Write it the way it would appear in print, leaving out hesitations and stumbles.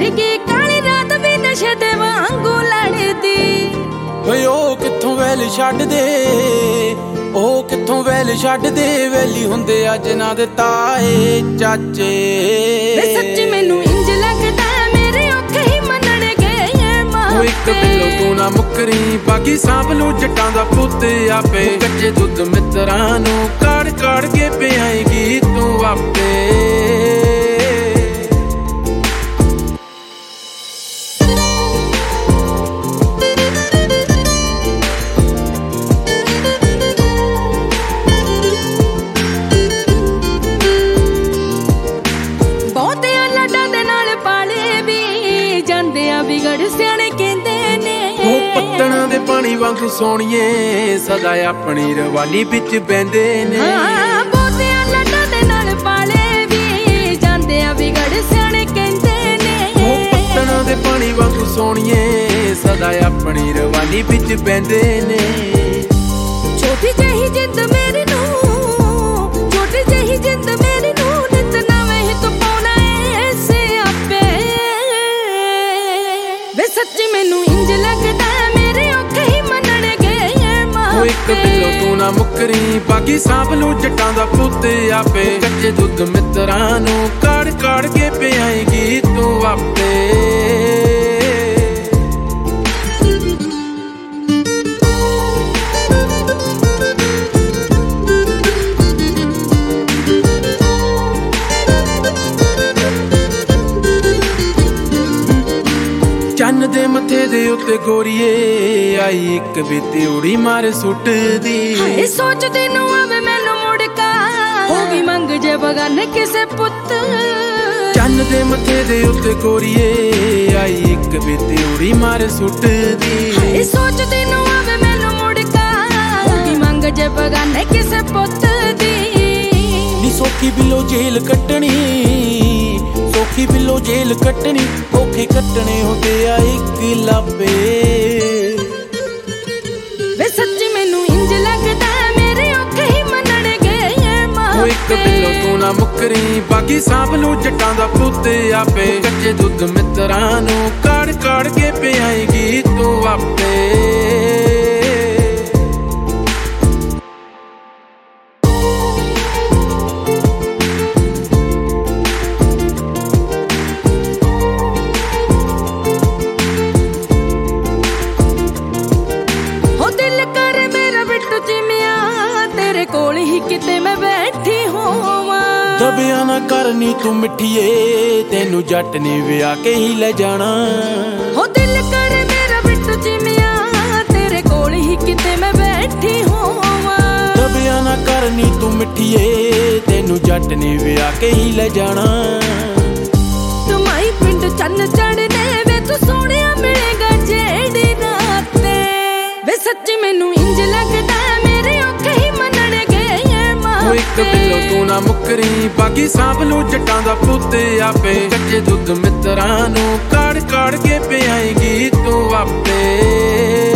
ਵਰਗੀ ਕਾਲੀ ਰਾਤ ਵੀ ਨਸ਼ੇ ਦੇ ਵਾਂਗੂ ਲੜਦੀ। ਓਏ ਉਹ ਕਿੱਥੋਂ ਵੈਲ ਛੱਡ ਦੇ, ਉਹ ਕਿੱਥੋਂ ਵੈਲ ਛੱਡ ਦੇ, ਵੈਲੀ ਹੁੰਦੇ ਅੱਜ ਨਾ ਦੇ ਤਾਏ ਚਾਚੇ। ਵੇ ਸੱਚੀ ਮੈਨੂੰ ਇੰਜ ਲੱਗਦਾ ਮੇਰੇ ਔਖੇ ਹੀ ਮੰਨਣਗੇ ਮਾਪੇ। ਉਹ ਇੱਕ ਬਿੱਲੋ ਤੂੰ ਨਾ ਮੁੱਕਰੀ, ਬਾਕੀ ਸਾਂਭ ਲੂ ਜੱਟਾਂ ਦਾ ਪੁੱਤ ਆਪੇ। ਕੱਚੇ ਦੁੱਧ ਮਿੱਤਰਾਂ ਨੂੰ ਕਾੜ ਕਾੜ ਕੇ ਪਿਆਏਗੀ ਤੂੰ ਆਪੇ। ਵਿਗੜ ਸਿਆਣੇ ਕਹਿੰਦੇ ਨੇ ਉਹ ਪੱਤਣਾ ਦੇ ਪਾਣੀ ਵਾਂਗੂ ਸੋਹਣੀਏ, ਸਦਾ ਆਪਣੀ ਰਵਾਨੀ ਵਿੱਚ ਬਹਿੰਦੇ ਨੇ। ਬਹੁਤਿਆਂ ਲੱਡਾਂ ਦੇ ਨਾਲ ਪਾਲੇ ਵੀ ਜਾਂਦੇ ਆ ਵਿਗੜ ਸਿਆਣੇ ਕਹਿੰਦੇ ਨੇ। ਉਹ ਪੱਤਣਾ ਦੇ ਪਾਣੀ ਵਾਂਗੂ ਸੋਹਣੀਏ, ਸਦਾ ਆਪਣੀ ਰਵਾਨੀ ਵਿੱਚ ਬਹਿੰਦੇ ਨੇ। ਛੋਟੀ ਜਿਹੀ ਜਿੰਦ ਮੇਰੀ ਨੂੰ, ਛੋਟੀ ਜਿਹੀ ਜਿੰਦ ਮੇਰੀ ਨੂੰ, ਨਿਤ ਨਵੇਂ ਹੀ ਤੂੰ ਪਾਉਣਾ ਏ ਸਿਆਪੇ। ਵੇ ਸੱਚੀ ਮੈਨੂੰ ਇੰਜ ਲੱਗਦਾ ਮੇਰੇ ਔਖੇ ਹੀ ਮੰਨਣਗੇ ਮਾਪੇ। ਉਹ ਇੱਕ ਬਿੱਲੋ ਤੂੰ ਨਾ ਮੁੱਕਰੀ, ਬਾਕੀ ਸਾਂਭ ਲੂ ਜੱਟਾਂ ਦਾ ਪੁੱਤ ਆਪੇ। ਕੱਚੇ ਦੁੱਧ ਮਿੱਤਰਾਂ ਨੂੰ ਕਾੜ ਕਾੜ ਕੇ ਪਿਆਏਗੀ ਤੂੰ ਆਪੇ। ਚੰਨ ਦੇ ਮੱਥੇ ਦੇ ਉੱਤੇ ਗੋਰੀਏ ਆਈ ਇੱਕ ਬੀਤੀ ਉੜੀ ਮਾਰ ਸੁੱਟਦੀ। ਹਾਏ ਸੋਚਦੀ ਨੂੰ ਆਵੇ ਮੈਨੂੰ ਮੁੜਕਾ, ਹੋ ਗਈ ਮੰਗ ਜੇ ਬਗਾਨੇ ਕਿਸੇ ਪੁੱਤ। ਚੰਨ ਦੇ ਮੱਥੇ ਦੇ ਉੱਤੇ ਗੋਰੀਏ ਆਈ ਇੱਕ ਬੀਤੀ ਉੜੀ ਮਾਰ ਸੁੱਟਦੀ। ਹਾਏ ਸੋਚਦੀ ਨੂੰ ਆਵੇ ਮੈਨੂੰ ਮੁੜਕਾ, ਹੋ ਗਈ ਮੰਗ ਜੇ ਬਗਾਨੇ ਕਿਸੇ ਪੁੱਤ ਦੀ। ਨੀ ਸੌਖੀ ਬਿੱਲੋ ਜੇਲ ਕੱਟਣੀ, ਸੌਖੀ ਬਿੱਲੋ ਜੇਲ ਕੱਟਣੀ, ਔਖੇ ਕੱਟਣੇ ਹੁੰਦੇ ਆ ਇੱਕ ਲਾਪੇ। ਵੇ ਸੱਚੀ ਮੈਨੂੰ ਇੰਜ ਲੱਗਦਾ ਮੇਰੇ ਔਖੇ ਹੀ ਮੰਨਣਗੇ ਮਾਪੇ। ਉਹ ਇੱਕ ਬਿੱਲੋ ਤੂੰ ਨਾ ਮੁੱਕਰੀ, ਬਾਕੀ ਸਾਂਭ ਲੂ ਜੱਟਾਂ ਦਾ ਪੁੱਤ ਆਪੇ। ਕੱਚੇ ਦੁੱਧ ਮਿੱਤਰਾਂ ਨੂੰ ਕਾੜ ਕਾੜ ਕੇ ਪਿਆਏਗੀ ਤੂੰ ਆਪੇ। ਤੇਰੇ ਕੋਲ ਹੀ ਕਿਤੇ ਮੈਂ ਬੈਠੀ ਹੋਵਾਂ। ਦਬਿਆ ਨਾ ਕਰਨੀ ਤੂੰ ਮਿੱਠੀਏ, ਤੈਨੂੰ ਜੱਟ ਨੇ ਵਿਆਹ ਕੇ ਹੀ ਲੈ ਜਾਣਾ। ਹੋ ਦਿਲ ਕਰੇ ਮੇਰਾ ਬਿੱਟੂ ਚਿਮਿਆ, ਤੇਰੇ ਕੋਲ ਹੀ ਕਿਤੇ ਮੈਂ ਬੈਠੀ ਹੋਵਾਂ। ਦਬਿਆ ਨਾ ਕਰਨੀ ਤੂੰ ਮਿੱਠੀਏ, ਤੈਨੂੰ ਜੱਟ ਨੇ ਵਿਆਹ ਕੇ ਹੀ ਲੈ ਜਾਣਾ। ਤੁਮਾਈ ਪਿੰਡ ਚੰਨ ਚੜਨੇ ਵੇ ਤੂੰ ਸੋਹਣਿਆ ਮਿਲੇਗਾ ਜਿਹੜੀ ਰਾਤ ਤੇ। ਵੇ ਸੱਚੀ ਮੈਨੂੰ ਇੰਜ ਲੱਗਦਾ ਮੇਰੇ ਔਖੇ ਹੀ ਮੰਨਣਗੇ ਮਾਪੇ। ਉਹ ਇੱਕ ਬਿੱਲੋ ਤੂੰ ਨਾ ਮੁੱਕਰੀ, ਬਾਕੀ ਸਾਂਭ ਲੂ ਜੱਟਾਂ ਦਾ ਪੁੱਤ ਆਪੇ। ਕੱਚੇ ਦੁੱਧ ਮਿੱਤਰਾਂ ਨੂੰ ਕਾੜ ਕਾੜ ਕੇ ਪਿਆਏਗੀ ਤੂੰ ਆਪੇ।